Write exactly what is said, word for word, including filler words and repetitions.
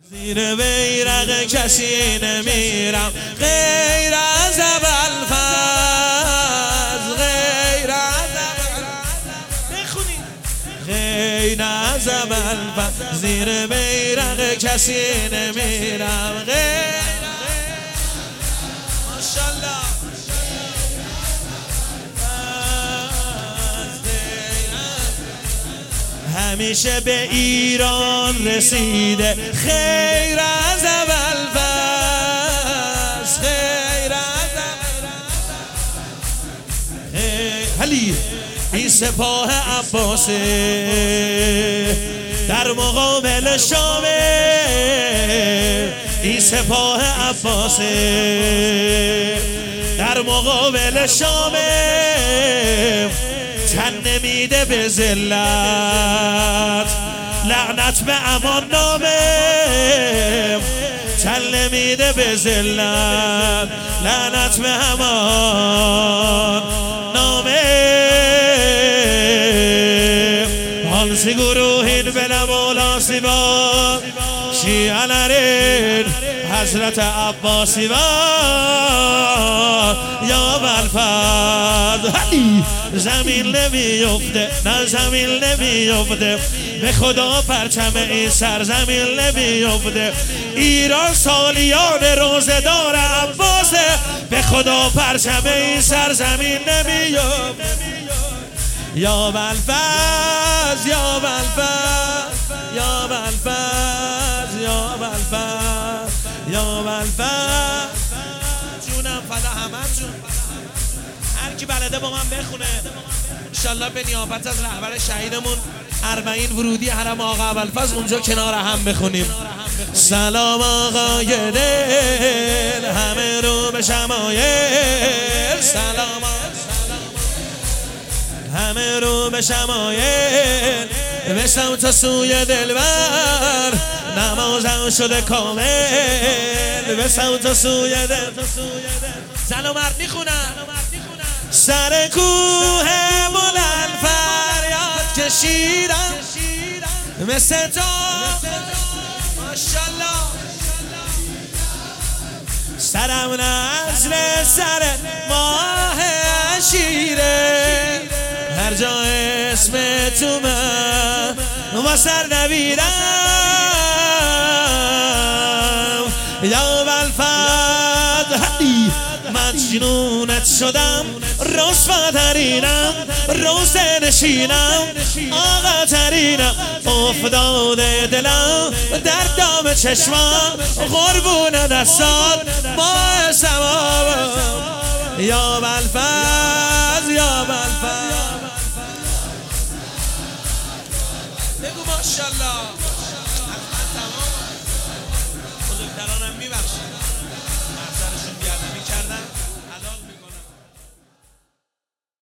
زیر بیرق کسی نمیرم غیر از ابوالفضل، غیر از بخونید غیر از ابوالفضل، زیر بیرق کسی نمیرم غیر. ماشاءالله همیشه به ایران رسیده خیر از ابوالفضل، خیر از علی. این سپاه عباسه در مقابل شامه، این سپاه عباسه در مقابل شامه، تن نمیده به ذلت، لعنت به امان نامه، تن نمیده به ذلت، لعنت به امان نامه. هانسی گروهین به نمولا سیبا شیعلرین حضرت عباسی و یا ابوالفضل. زمین نمیفته، نه زمین نمیفته، به خدا پرچم این سرزمین نمیفته. ایران سالیان روزدار عباسه، به خدا پرچم این سرزمین نمیفته. یا ابوالفضل، یا ابوالفضل، یا ابوالفضل، یا ابوالفضل، یا ابوالفضل. جونم فدا همتون. هر کی بلده با من بخونه انشالله به نیابت از رهبر شهیدمون اربعین ورودی حرم آقا ابوالفضل اونجا کنار هم بخونیم. سلام آقای دل همه رو به شمایل، سلام همه رو به شمایل، به سمت سوی دلبر نمازم شده کامل، به سمت سوی دل. زن و مرد میخونن. سر کوه بلند فریاد کشیدم مثل تو ماشاءالله، سرم نزل سر ماه عشیره، هر جا اسم تو من و سر نبیرم. یا ابوالفضل مجنونت شدم، رسوا ترینم، روزه نشینم، آقا ترینم، افتاده دلم در دام چشمم، قربون دستات ماه سماوم. یا ابوالفضل، یا ابوالفضل. بگو ماشاءالله. بزرگترانم میبخشید.